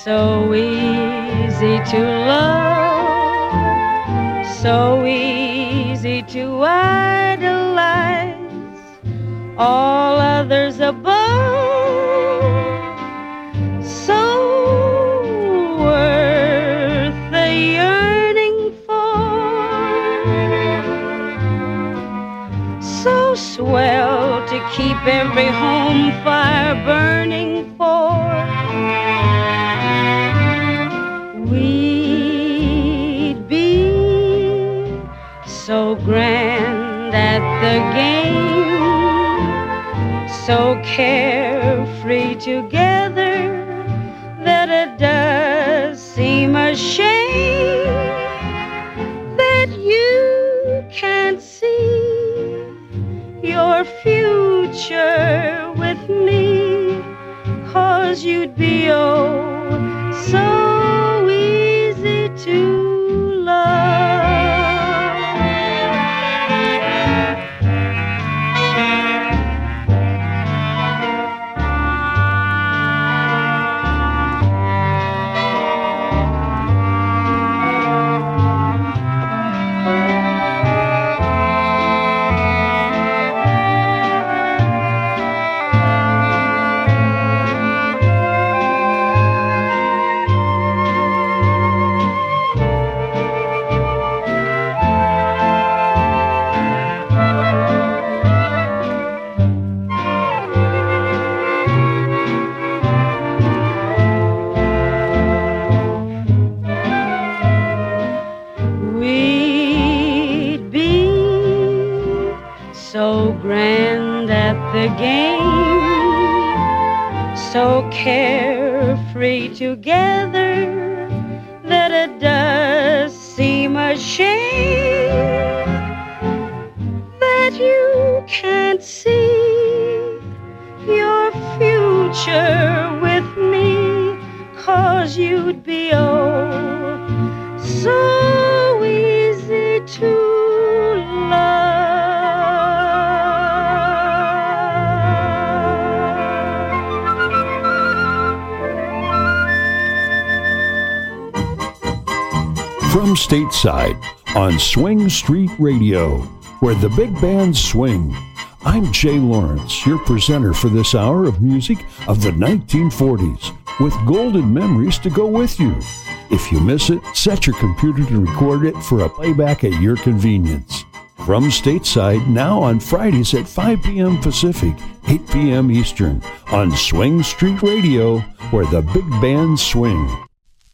so easy to love, so easy to idolize, all others above, so worth the yearning for, so swell to keep every home fire burning for. We'd be so grand at the game, so carefree together, that it does seem a shame that you can't see your future with me, 'cause you'd be oh so easy to the game, so carefree together, that it does seem a shame that you can't see your future with me, 'cause you'd be oh so easy to love. From Stateside on Swing Street Radio, where the big bands swing. I'm Jay Lawrence, your presenter for this hour of music of the 1940s, with golden memories to go with you. If you miss it, set your computer to record it for a playback at your convenience. From Stateside, now on Fridays at 5 p.m. Pacific, 8 p.m. Eastern, on Swing Street Radio, where the big bands swing.